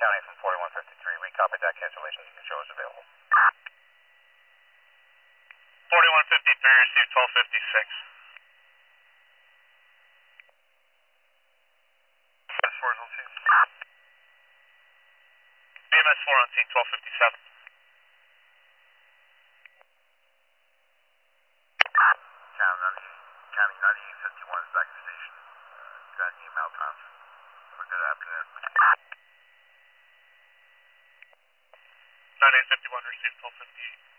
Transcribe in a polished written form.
County from 4153. We copy that cancellation. You can show us available. 4153, received 1256. BMS 4 is on scene. BMS 4 on scene, 1257. County 9851 is back at the station. Got an email transfer. Good afternoon. 9851, received 1258.